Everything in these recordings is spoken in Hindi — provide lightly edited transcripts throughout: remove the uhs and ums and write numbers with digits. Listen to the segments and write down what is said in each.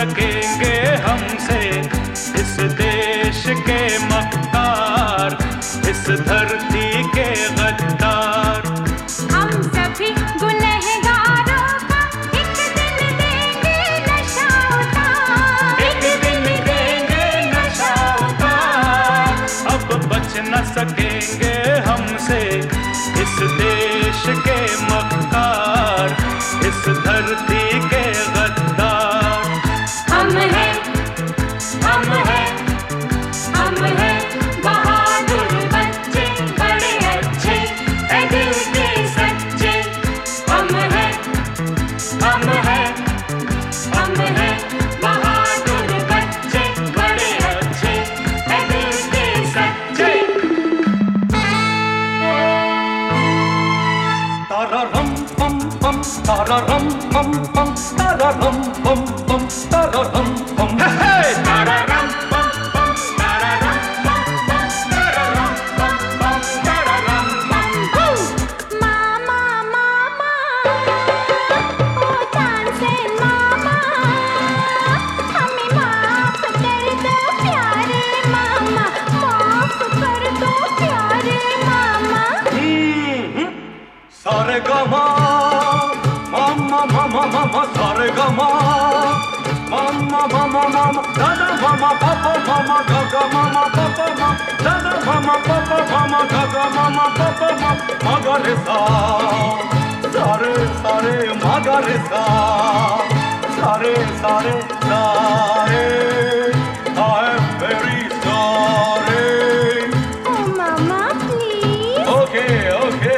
सकेंगे हमसे इस देश के मक्कार, इस धरती के गद्दार। हम सभी गुनहगारों का एक दिन देंगे नशा उतार, एक दिन देंगे नशा उतार। अब बच न सकेंगे हमसे इस देश के मक्कार, इस धरती के गद्दार। हम हैं, हम हैं, हम हैं बहादुर बच्चे, बड़े अच्छे है दिल के सच्चे। हम हैं, हम हैं, हम हैं बहादुर बच्चे, बड़े अच्छे है दिल के सच्चे। तारारम पम पम, तारारम पम पम, तारारम पम पम, तारारम पम। तारारम पम पम, तारारम पम पम, तारारम पम पम, तारारम पम। मामा मामा ओ चांद से मामा, हमें माफ कर दो प्यारे मामा, माफ कर दो प्यारे मामा। सारे गमा मामा मामा मामा, सारे गमा मामा मामा मामा, दादा मामा पापा मामा, गागा मामा पापा मामा, दादा मामा पापा मामा, गागा मामा पापा मामा, मागा रे सा, सारे सारे मागा रे सा, सारे सारे सारे, I am very sorry. ओ मामा प्लीज। Okay, okay.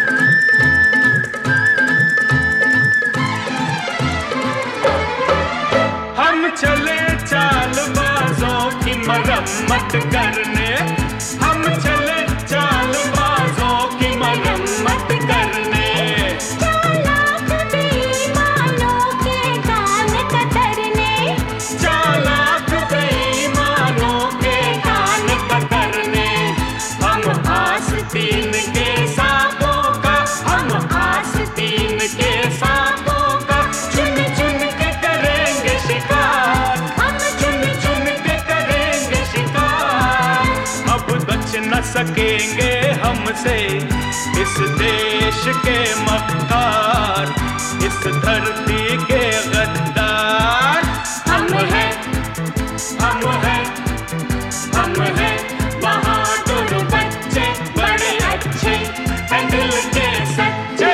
हम चले चालबाजों की मरम्मत करने, हम चले चालबाजों की मरम्मत करने। चालाक बेईमानों के कान कतरने, चालाक बेईमानों के कान कतरने। हम आस्तीन के सांपों का, हम आस्तीन के सांपों का चुन चुन के करेंगे शिकार, हम चुन चुन के करेंगे शिकार। अब बच न सकेंगे हमसे इस देश के मक्कार, इस धरती के गद्दार। हम हैं, हम हैं, हम हैं बहादुर बच्चे, बड़े अच्छे है दिल के सच्चे।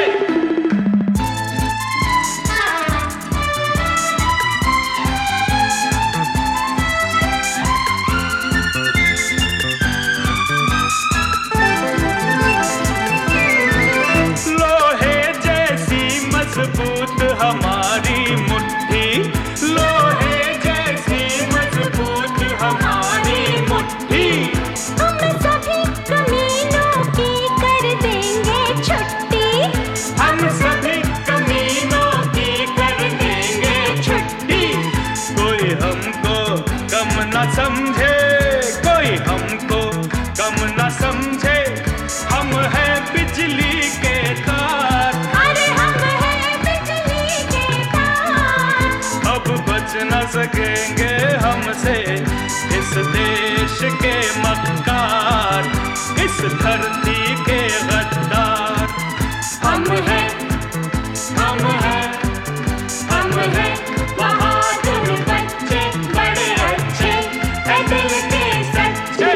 लोहे जैसी मजबूत हमारी मुट्ठी, लोहे जैसी मजबूत हमारी मुट्ठी। हम सभी कमीनों की कर देंगे छुट्टी, हम सभी कमीनों की कर देंगे छुट्टी। कोई हमको कम न समझे, कोई हमको कम न समझे। हम हैं बिजली के तार, अरे हम हैं बिजली के तार। अब बच न सकेंगे हमसे इस देश के मक्कार, इस धरती के गद्दार। हम हैं, हम हैं, हम हैं बहादुर बच्चे, बड़े अच्छे है दिल के सच्चे।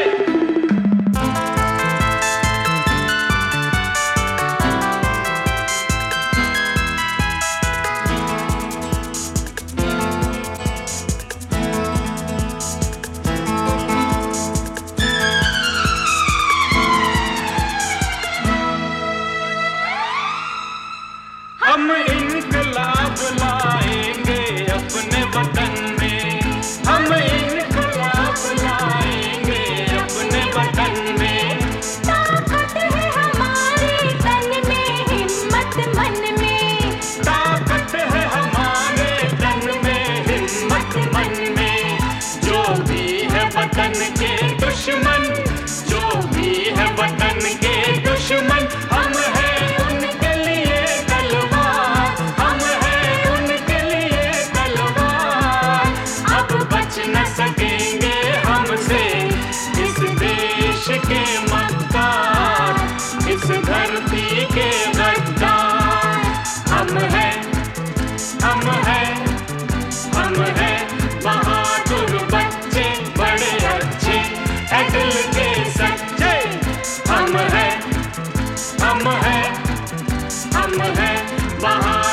हम इनकलाब लाएंगे अपने वतन में, हम इनकलाब लाएंगे अपने वतन में। ताकत है हमारे तन में, हिम्मत मन में, ताकत है हमारे तन में, हिम्मत मन में। जो भी है वतन के दुश्मन, जो भी है वतन के दुश्मन, हम हैं उनके लिए तलवार, बहार